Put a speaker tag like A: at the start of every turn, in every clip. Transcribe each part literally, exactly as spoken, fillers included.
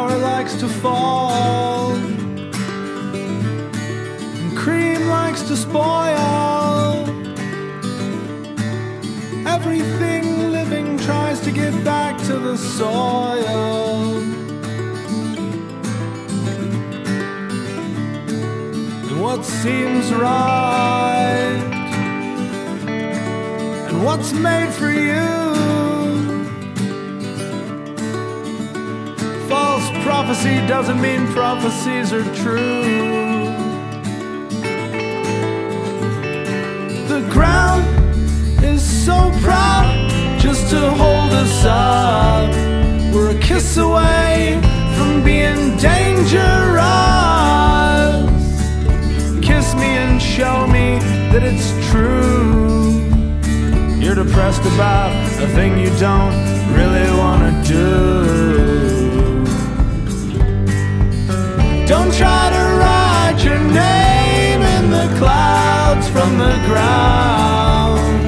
A: flour likes to fall, and cream likes to spoil. Everything living tries to get back to the soil. And what seems right, and what's made for you, false prophecy doesn't mean prophecies are true. The ground is so proud just to hold us up. We're a kiss away from being dangerous. Kiss me and show me that it's true. You're depressed about a thing you don't really want to do. Don't try to write your name in the clouds from the ground.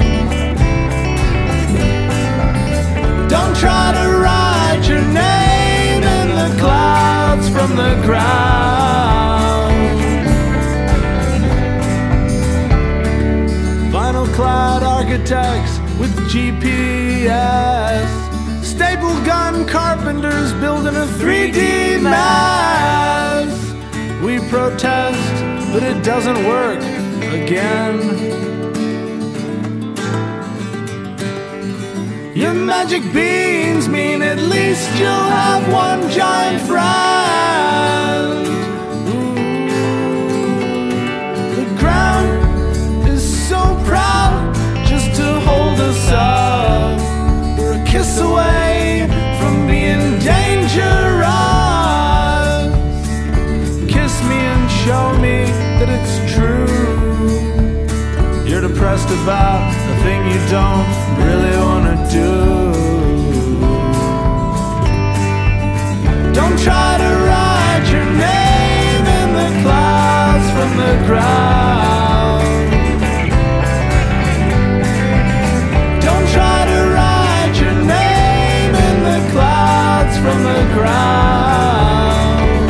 A: Don't try to write your name in the clouds from the ground. Vinyl clad architects with G P S, staple gun carpenters building a three D mess. We protest, but it doesn't work again. Your magic beans mean at least you'll have one giant friend. Ooh. The ground is so proud just to hold us up. We're a kiss away from being dangerous. Kiss me and show me that it's true. You're depressed about a thing you don't really want to do. Don't try to write your name in the clouds from the ground. Don't try to write your name in the clouds from the ground.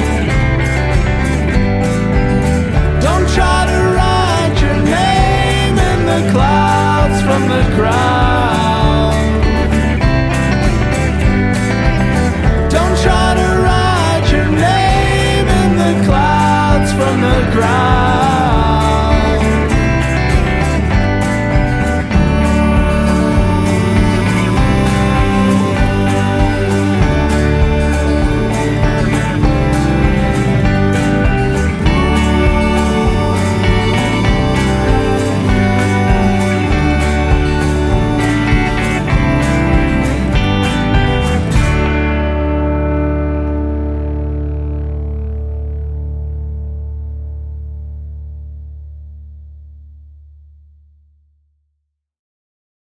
A: Don't try to write your name in the clouds from the ground. Don't try to write your name in the clouds from the ground.